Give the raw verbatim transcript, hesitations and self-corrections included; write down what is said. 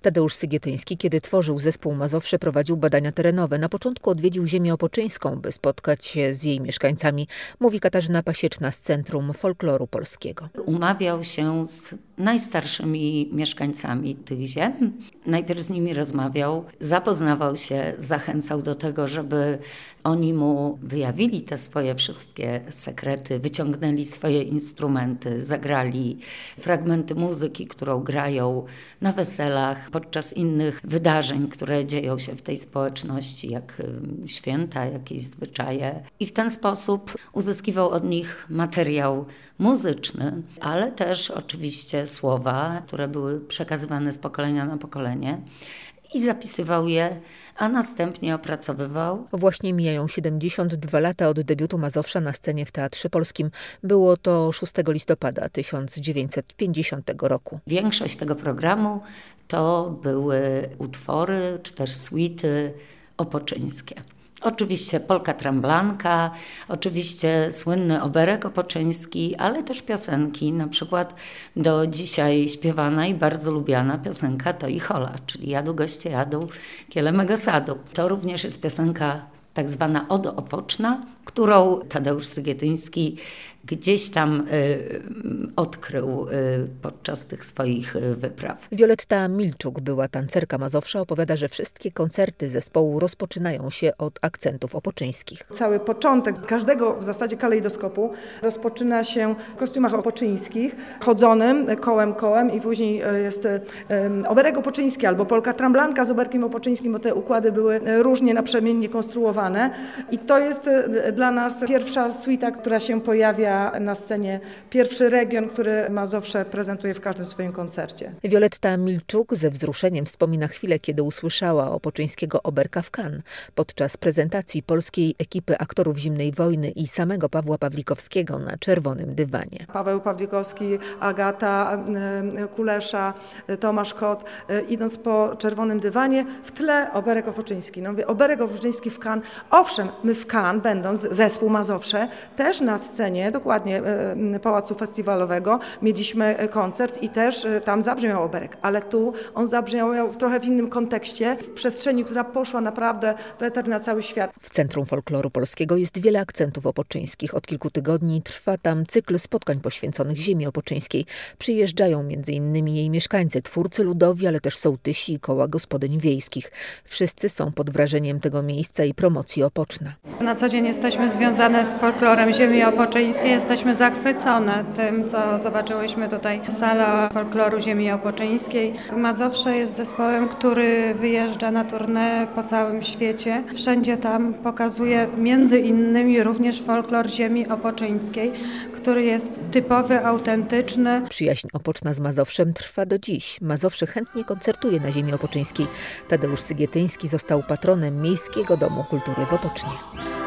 Tadeusz Sygietyński, kiedy tworzył zespół Mazowsze, prowadził badania terenowe. Na początku odwiedził ziemię opoczyńską, by spotkać się z jej mieszkańcami, mówi Katarzyna Pasieczna z Centrum Folkloru Polskiego. Umawiał się z najstarszymi mieszkańcami tych ziem. Najpierw z nimi rozmawiał, zapoznawał się, zachęcał do tego, żeby oni mu wyjawili te swoje wszystkie sekrety, wyciągnęli swoje instrumenty, zagrali fragmenty muzyki, którą grają na weselach, podczas innych wydarzeń, które dzieją się w tej społeczności, jak święta, jakieś zwyczaje. I w ten sposób uzyskiwał od nich materiał muzyczny, ale też oczywiście słowa, które były przekazywane z pokolenia na pokolenie i zapisywał je, a następnie opracowywał. Właśnie mijają siedemdziesiąt dwa lata od debiutu Mazowsza na scenie w Teatrze Polskim. Było to szóstego listopada tysiąc dziewięćset pięćdziesiątego roku. Większość tego programu to były utwory czy też suity opoczyńskie. Oczywiście polka tramblanka, oczywiście słynny oberek opoczyński, ale też piosenki, na przykład do dzisiaj śpiewana i bardzo lubiana piosenka To i Hola, czyli jadu goście jadą, kiele mego sadu. To również jest piosenka tak zwana odoopoczna, którą Tadeusz Sygietyński gdzieś tam y, odkrył y, podczas tych swoich y, wypraw. Wioletta Milczuk, była tancerka Mazowsza, opowiada, że wszystkie koncerty zespołu rozpoczynają się od akcentów opoczyńskich. Cały początek każdego w zasadzie kalejdoskopu rozpoczyna się w kostiumach opoczyńskich, chodzonym kołem kołem i później jest um, oberek opoczyński albo polka tramblanka z oberkiem opoczyńskim, bo te układy były różnie naprzemiennie konstruowane i to jest dla nas pierwsza suita, która się pojawia na scenie, pierwszy region, który Mazowsze prezentuje w każdym swoim koncercie. Wioletta Milczuk ze wzruszeniem wspomina chwilę, kiedy usłyszała opoczyńskiego oberka w Cannes podczas prezentacji polskiej ekipy aktorów Zimnej Wojny i samego Pawła Pawlikowskiego na czerwonym dywanie. Paweł Pawlikowski, Agata Kulesza, Tomasz Kot, idąc po czerwonym dywanie, w tle oberek opoczyński. No mówię, oberek opoczyński w Cannes. Owszem, my w Cannes, będąc zespół Mazowsze, też na scenie, dokładnie Pałacu Festiwalowego, mieliśmy koncert i też tam zabrzmiał oberek, ale tu on zabrzmiał trochę w innym kontekście, w przestrzeni, która poszła naprawdę w eter na cały świat. W Centrum Folkloru Polskiego jest wiele akcentów opoczyńskich. Od kilku tygodni trwa tam cykl spotkań poświęconych ziemi opoczyńskiej. Przyjeżdżają między innymi jej mieszkańcy, twórcy ludowi, ale też sołtysi i koła gospodyń wiejskich. Wszyscy są pod wrażeniem tego miejsca i promocji Opoczna. Na co dzień jesteśmy związane z folklorem ziemi opoczyńskiej. Jesteśmy zachwycone tym, co zobaczyłyśmy tutaj. Sala folkloru ziemi opoczyńskiej. Mazowsze jest zespołem, który wyjeżdża na tournée po całym świecie. Wszędzie tam pokazuje między innymi również folklor ziemi opoczyńskiej, który jest typowy, autentyczny. Przyjaźń Opoczna z Mazowszem trwa do dziś. Mazowsze chętnie koncertuje na ziemi opoczyńskiej. Tadeusz Sygietyński został patronem Miejskiego Domu Kultury w Opocznie.